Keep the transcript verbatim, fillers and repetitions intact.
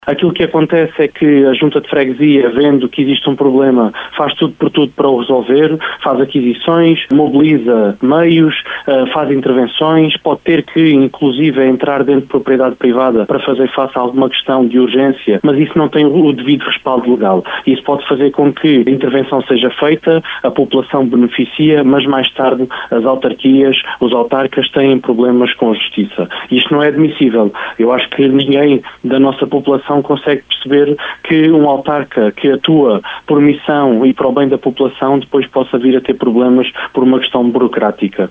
Aquilo que acontece é que a Junta de Freguesia, vendo que existe um problema, faz tudo por tudo para o resolver, faz aquisições, mobiliza meios, faz intervenções, pode ter que, inclusive, entrar dentro de propriedade privada para fazer face a alguma questão de urgência, mas isso não tem o devido respaldo legal. Isso pode fazer com que a intervenção seja feita, a população beneficia, mas mais tarde as autarquias, os autarcas têm problemas com a justiça. Isto não é admissível. Eu acho que ninguém da nossa população consegue perceber que um autarca que atua por missão e para o bem da população depois possa vir a ter problemas por uma questão burocrática.